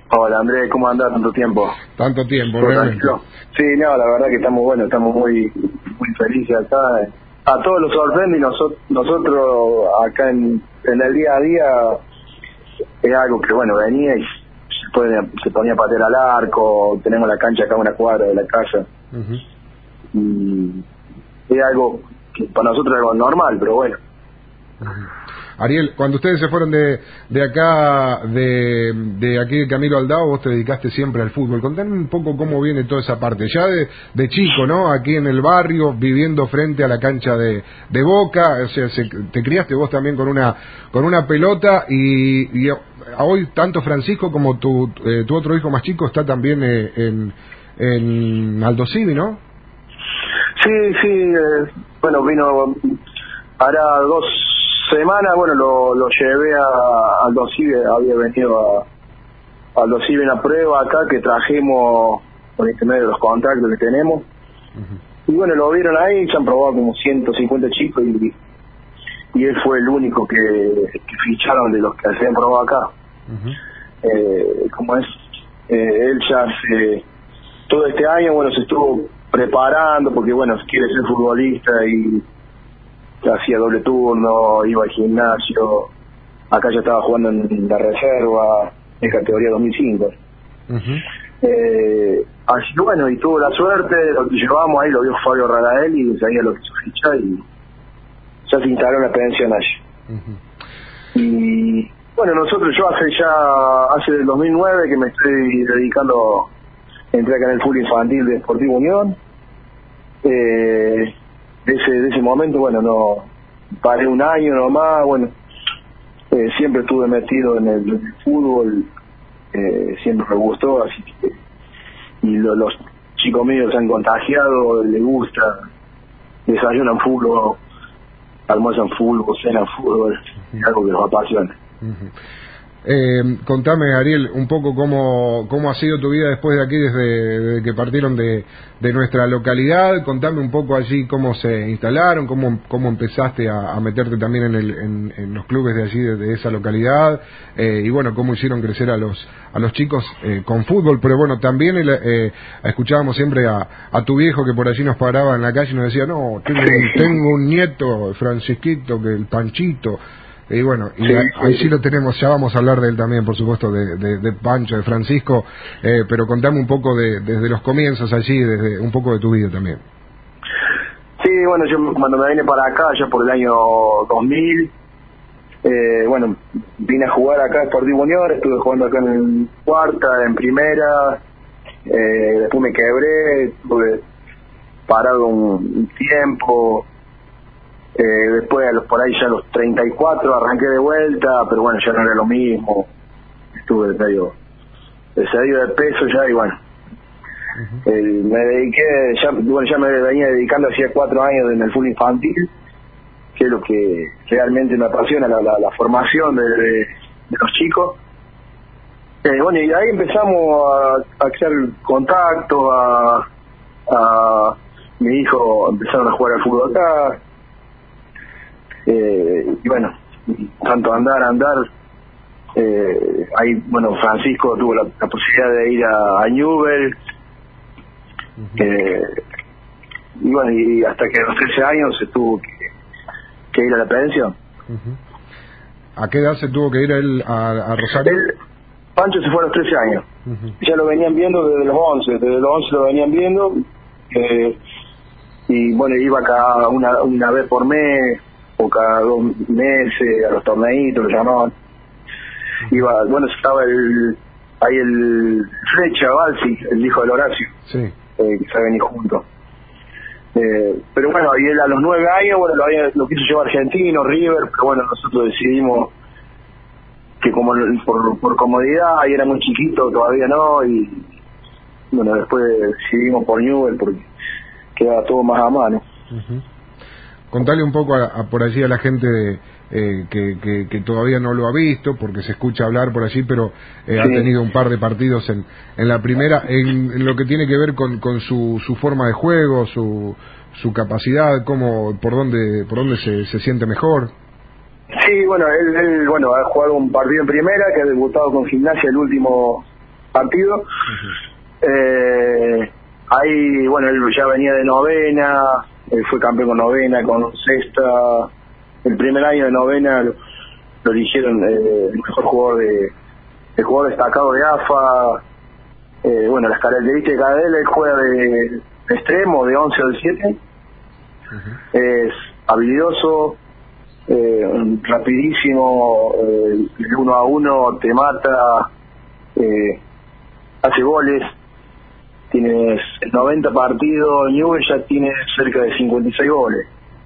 Hola Andrés, ¿cómo andás? Tanto tiempo. Tanto tiempo, ¿Todo realmente. tranquilo? Sí, no, la verdad que estamos buenos, estamos muy felices acá. A todos los sorprende y nosotros acá en el día a día es algo que, bueno, venía y se ponía a patear al arco, tenemos la cancha acá a una cuadra de la casa. Y es algo que para nosotros es algo normal, pero bueno. Ariel, cuando ustedes se fueron de acá, de aquí de Camilo Aldao, vos te dedicaste siempre al fútbol. Contame un poco cómo viene toda esa parte. Ya de chico, ¿no? Aquí en el barrio, viviendo frente a la cancha de Boca, o sea, te criaste vos también con una pelota y hoy tanto Francisco como tu otro hijo más chico está también en Aldo Civi, ¿no? Sí, bueno, vino hará 2 semanas, bueno, lo llevé a Aldo Civi, había venido a Aldo Civi una prueba acá que trajimos por intermedio de los contactos que tenemos. Y bueno, lo vieron ahí, se han probado como 150 chicos y él fue el único que ficharon de los que se han probado acá. Como es, él ya hace todo este año, bueno, se estuvo preparando porque, bueno, quiere ser futbolista y hacía doble turno, iba al gimnasio, acá ya estaba jugando en la reserva, en categoría 2005. Así que bueno, y tuvo la suerte, lo que llevamos ahí lo vio Fabio Radael y sabía lo que hizo ficha y ya se instaló la pensión allí. Y bueno, yo hace del 2009 que me estoy dedicando, entré acá en el fútbol infantil de Sportivo Unión. De ese momento, bueno, no paré un año nomás, bueno, siempre estuve metido en el fútbol, siempre me gustó, así que y los chicos míos se han contagiado, les gusta, desayunan fútbol, almuerzan fútbol, cenan fútbol, es algo que los apasiona. Contame, Ariel, un poco cómo ha sido tu vida después de aquí, desde que partieron de nuestra localidad. Contame un poco allí cómo se instalaron, cómo empezaste a meterte también en los clubes de allí, de esa localidad, y bueno, cómo hicieron crecer a los chicos con fútbol. Pero bueno, también escuchábamos siempre a tu viejo que por allí nos paraba en la calle y nos decía, no, tengo un nieto, Francisquito, que el Panchito. Y bueno, ahí sí lo tenemos, ya vamos a hablar de él también, por supuesto, de Pancho, de Francisco, pero contame un poco desde los comienzos allí, desde un poco de tu vida también. Sí, bueno, yo cuando me vine para acá, ya por el año 2000, bueno, vine a jugar acá en Sportivo Unión, estuve jugando acá en cuarta, en primera, después me quebré, estuve parado un tiempo. Después por ahí ya a los 34 arranqué de vuelta, pero bueno, ya no era lo mismo, estuve medio de peso ya y bueno, me dediqué, ya me venía dedicando hacía 4 años en el fútbol infantil, que es lo que realmente me apasiona, la formación de los chicos. Bueno, y de ahí empezamos a hacer contacto, a mi hijo empezaron a jugar al fútbol acá. Y bueno, tanto andar, ahí, bueno, Francisco tuvo la posibilidad de ir a Newell, y bueno, y hasta que a los 13 años se tuvo que ir a la pensión. ¿A qué edad se tuvo que ir él a Rosario? Pancho se fue a los 13 años, ya lo venían viendo desde los 11 lo venían viendo, y bueno, iba cada una vez por mes, o cada 2 meses a los torneitos, lo llamaban. Iba, bueno, estaba ahí el Flecha Balsi, el hijo del Horacio, que se venía juntos. Pero bueno, y él a los 9 años, bueno, lo quiso llevar Argentino, River, pero bueno, nosotros decidimos que como por comodidad, y era muy chiquito, todavía no, y bueno, después decidimos por Newell porque quedaba todo más a mano. Contale un poco por allí a la gente que todavía no lo ha visto, porque se escucha hablar por allí, pero ha tenido un par de partidos en la primera, en lo que tiene que ver con su forma de juego, su capacidad, por dónde se siente mejor. Sí, bueno, él ha jugado un partido en primera, que ha debutado con Gimnasia el último partido. Ahí, bueno, él ya venía de novena, él fue campeón con novena, con sexta. El primer año de novena lo eligieron el mejor jugador el jugador destacado de AFA. Bueno, las características de él juega de extremo, de 11 o de 7. Es habilidoso, rapidísimo, el 1 a 1 te mata, hace goles. Tienes 90 partidos, Newell ya tiene cerca de 56 goles.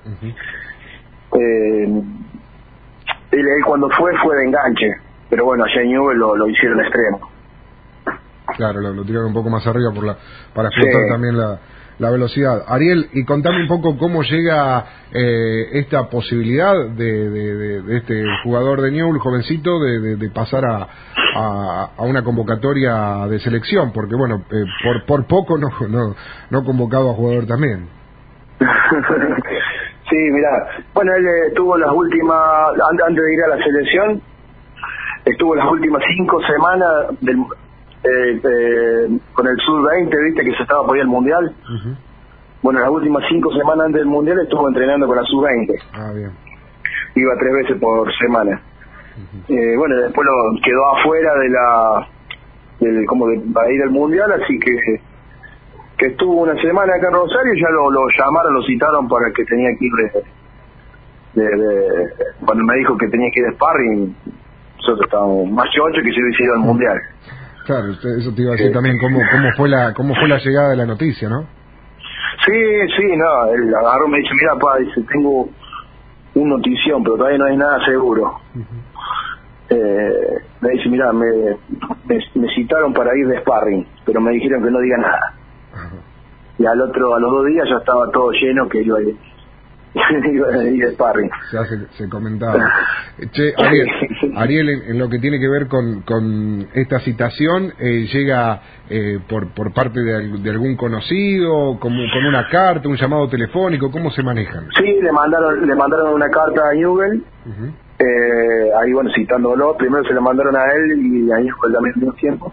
Él cuando fue de enganche, pero bueno, allá en Newell lo hicieron extremo. Claro, lo tiraron un poco más arriba para explotar también la velocidad. Ariel, y contame un poco cómo llega esta posibilidad de este jugador de Newell, jovencito, de pasar a una convocatoria de selección, porque bueno, por poco no convocado a jugador también. Sí, mirá, bueno, él tuvo las últimas, antes de ir a la selección, estuvo las últimas 5 semanas con el Sub-20, viste que se estaba por ir al Mundial. Bueno, las últimas 5 semanas antes del Mundial estuvo entrenando con la Sub-20. Ah, bien. Iba 3 veces por semana. Bueno, después lo quedó afuera para ir al Mundial, así que estuvo una semana acá en Rosario y ya lo llamaron, lo citaron para que tenía que ir cuando me dijo que tenía que ir de sparring. Nosotros estábamos más chochos que si hubiese ido al Mundial. Claro, eso te iba a decir también, cómo fue la llegada de la noticia, ¿no? Sí, no, él agarró, me dice, mira, pa, dice, tengo una notición, pero todavía no hay nada seguro. Me dice, mira, me citaron para ir de sparring, pero me dijeron que no diga nada. Y a los 2 días ya estaba todo lleno que iba a ir de sparring. Ya se comentaba. Che, Ariel, en lo que tiene que ver con esta citación, llega por parte de algún conocido, con una carta, un llamado telefónico, ¿cómo se manejan? Sí, le mandaron una carta a Newell, ahí bueno, citándolo, primero se le mandaron a él y a Newell también dio tiempo.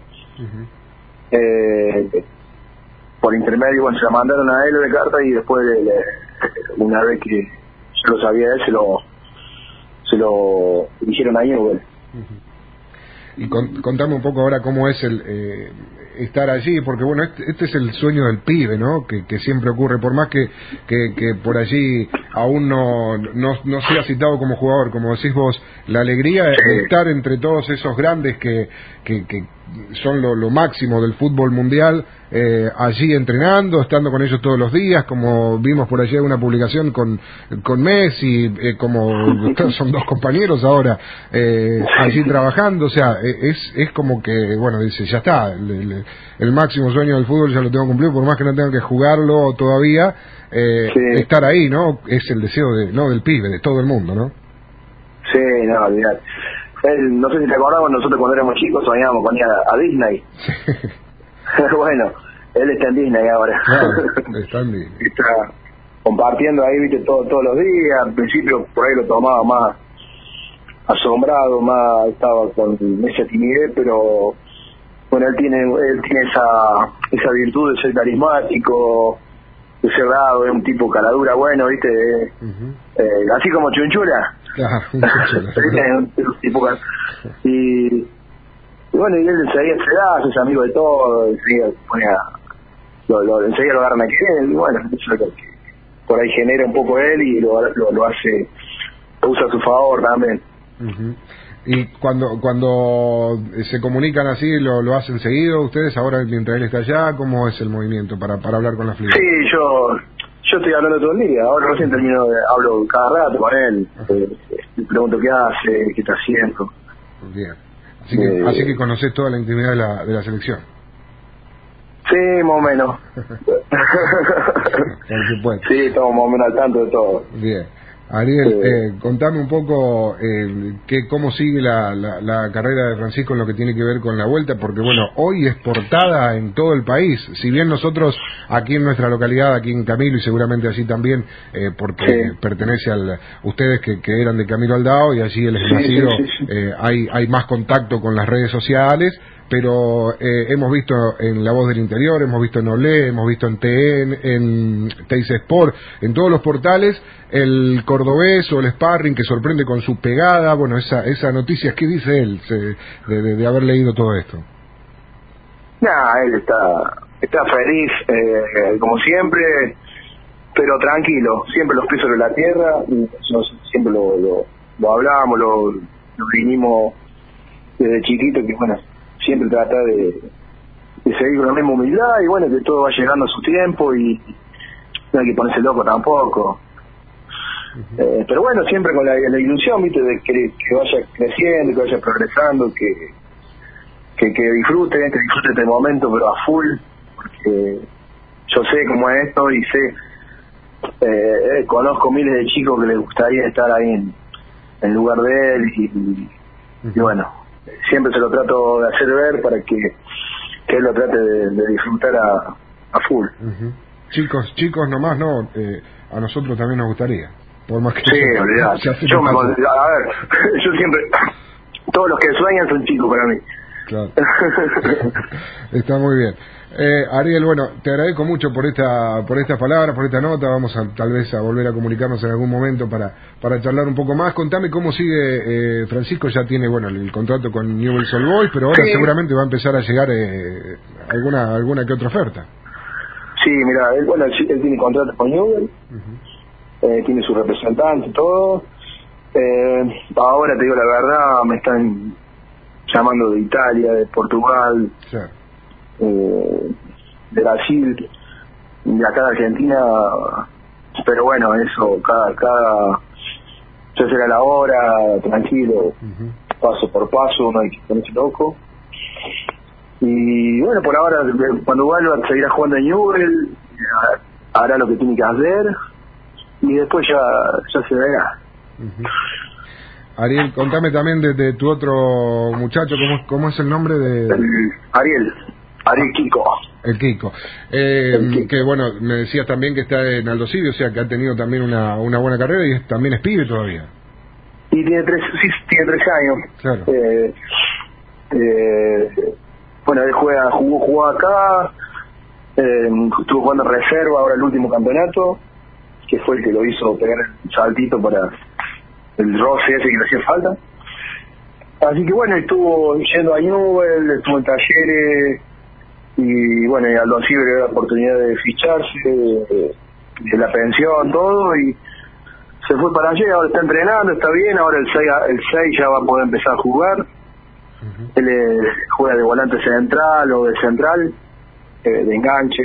Por intermedio, bueno, se la mandaron a él de carta y después una vez que yo lo sabía él, se lo dijeron a Newell. Y contame un poco ahora cómo es estar allí, porque bueno, este es el sueño del pibe, ¿no? Que siempre ocurre, por más que por allí aún no sea citado como jugador, como decís vos, la alegría de estar entre todos esos grandes que son lo máximo del fútbol mundial, allí entrenando, estando con ellos todos los días, como vimos por allí una publicación con Messi, como son 2 compañeros ahora allí trabajando, o sea, es como que, bueno, dice, ya está, el máximo sueño del fútbol ya lo tengo cumplido, por más que no tenga que jugarlo todavía, estar ahí, ¿no? Es el deseo del pibe, de todo el mundo, ¿no? Sí, no, olvidate. No sé si te acordás, nosotros cuando éramos chicos soñábamos con ir a Disney. Bueno, él está en Disney ahora. Claro, está en Disney. Está compartiendo ahí, viste, todos los días. Al principio por ahí lo tomaba más asombrado, más estaba con esa timidez, pero bueno, él tiene esa virtud de ser carismático, de ser dado, es un tipo caladura, bueno, viste, así como Chunchura. Claro, un tipo y bueno, y él enseguida se da, es amigo de todo, enseguida enseguida lo agarran a querer, y bueno, eso es lo que por ahí genera un poco él y lo hace, lo usa a su favor también. Y cuando se comunican así, ¿lo hacen seguido ustedes ahora mientras él está allá? ¿Cómo es el movimiento para hablar con la Fliga? Sí, yo estoy hablando todo el día, ahora recién hablo cada rato con él, le pregunto qué hace, qué está haciendo. Bien, así que conocés toda la intimidad de la selección. Sí, más o menos. Por supuesto. Sí, estamos más o menos al tanto de todo. Bien. Ariel, contame un poco cómo sigue la carrera de Francisco en lo que tiene que ver con la vuelta, porque bueno, hoy es portada en todo el país, si bien nosotros aquí en nuestra localidad, aquí en Camilo y seguramente allí también, porque pertenece ustedes que eran de Camilo Aldao y allí él es nacido, hay más contacto con las redes sociales, pero hemos visto en La Voz del Interior, hemos visto en Olé, hemos visto en TN, en Teis Sport, en todos los portales, el cordobés o el sparring que sorprende con su pegada. Bueno, esa noticia, ¿qué dice él de haber leído todo esto? Nada, él está feliz, como siempre, pero tranquilo, siempre los pies sobre la tierra, y nosotros siempre lo hablamos, lo vinimos desde chiquito, que bueno, siempre trata de seguir con la misma humildad, y bueno, que todo va llegando a su tiempo, y no hay que ponerse loco tampoco. Pero bueno, siempre con la ilusión, viste, de que vaya creciendo, que vaya progresando, que disfrute este momento, pero a full, porque yo sé cómo es esto, y conozco miles de chicos que les gustaría estar ahí en lugar de él, y bueno, siempre se lo trato de hacer ver para que él lo trate de disfrutar a full. Chicos nomás, no, a nosotros también nos gustaría, por más que sí, olvidate. A ver, yo siempre, todos los que sueñan son chicos para mí. Claro. Está muy bien. Ariel, bueno, te agradezco mucho por estas palabras, por esta nota. Vamos tal vez a volver a comunicarnos en algún momento para charlar un poco más. Contame cómo sigue Francisco. Ya tiene, bueno, el contrato con Newell's Old Boys, pero ahora seguramente va a empezar a llegar alguna que otra oferta. Sí, mira, él tiene contrato con Newell's, tiene su representante y todo. Ahora te digo la verdad, me están llamando de Italia, de Portugal, sí, de Brasil, de acá de Argentina, pero bueno, eso, cada yo será la hora, tranquilo, paso por paso, no hay que ponerse loco. Y bueno, por ahora, cuando vuelva, seguirá jugando en Newell's, hará lo que tiene que hacer, y después ya se verá. Ariel, contame también de tu otro muchacho, ¿cómo es el nombre de...? Ariel Kiko. El Kiko. Que bueno, me decías también que está en Aldo Civi, o sea que ha tenido también una buena carrera y también es pibe todavía. Y tiene 3 años. Claro. Bueno, él jugó acá, estuvo jugando en reserva ahora el último campeonato, que fue el que lo hizo pegar el saltito para el roce ese que le hacía falta. Así que bueno, estuvo yendo a Newell's, estuvo en talleres, y bueno, y Aldo Civi le dio la oportunidad de ficharse, de la pensión, todo, y se fue para allá, ahora está entrenando, está bien, ahora el 6 ya va a poder empezar a jugar. Él juega de volante central o de central, de enganche,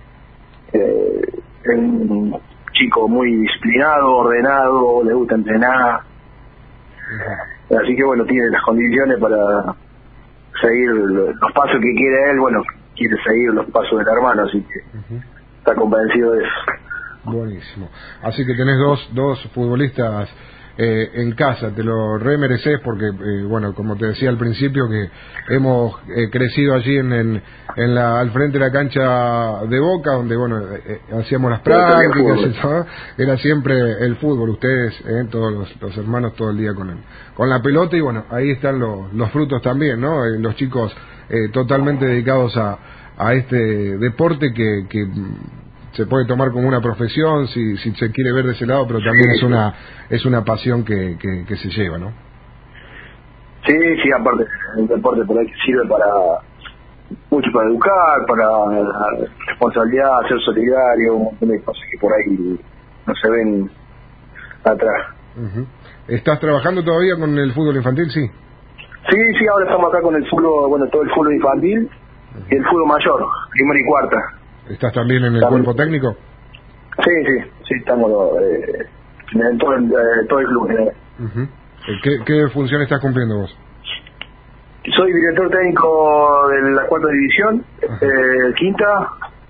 es un chico muy disciplinado, ordenado, le gusta entrenar, así que bueno, tiene las condiciones para seguir los pasos que quiere él. Bueno, quiere seguir los pasos del hermano, así que está convencido de eso. Buenísimo. Así que tenés dos futbolistas en casa, te lo remereces porque, bueno, como te decía al principio, que hemos crecido allí al frente de la cancha de Boca, donde, bueno, hacíamos las prácticas, era siempre el fútbol, ustedes, todos los hermanos todo el día con la pelota, y bueno, ahí están los frutos también, ¿no? Los chicos totalmente dedicados a este deporte que se puede tomar como una profesión si se quiere ver de ese lado, pero también es una pasión que se lleva, ¿no? Sí, aparte el deporte por ahí sirve mucho para educar, para responsabilidad, ser solidario, un montón de cosas que por ahí no se ven atrás. ¿Estás trabajando todavía con el fútbol infantil? Sí, ahora estamos acá con el fútbol, bueno, todo el fútbol infantil y el fútbol mayor, primera y cuarta. ¿Estás también en el cuerpo técnico? Sí, estamos en todo el club. ¿Qué función estás cumpliendo vos? Soy director técnico de la cuarta división, quinta,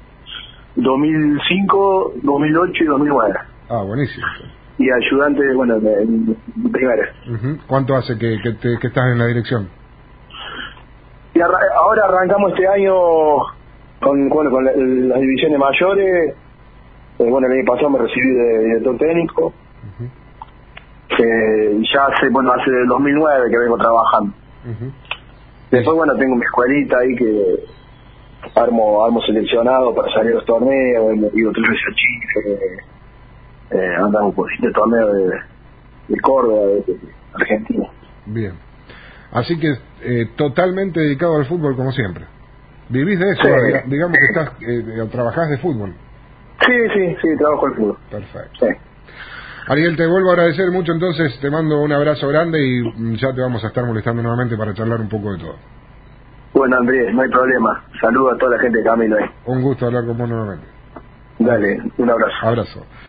2005, 2008 y 2009. Ah, buenísimo. Y ayudante, bueno, en primera. ¿Cuánto hace que estás en la dirección? Y ahora arrancamos este año con las divisiones mayores. Bueno, el año pasado me recibí de director técnico. Ya hace 2009 que vengo trabajando. Después, bueno, tengo mi escuelita ahí que armo seleccionado para salir a los torneos, me digo 3 veces a Chile, andan un poquito de torneo de Córdoba, de Argentina. Bien. Así que totalmente dedicado al fútbol como siempre. ¿Vivís de eso? Sí. Digamos que trabajás de fútbol. Sí, trabajo al fútbol. Perfecto. Sí. Ariel, te vuelvo a agradecer mucho, entonces te mando un abrazo grande y ya te vamos a estar molestando nuevamente para charlar un poco de todo. Bueno, Andrés, no hay problema. Saludo a toda la gente de Camilo ahí. Un gusto hablar con vos nuevamente. Dale, un abrazo. Abrazo.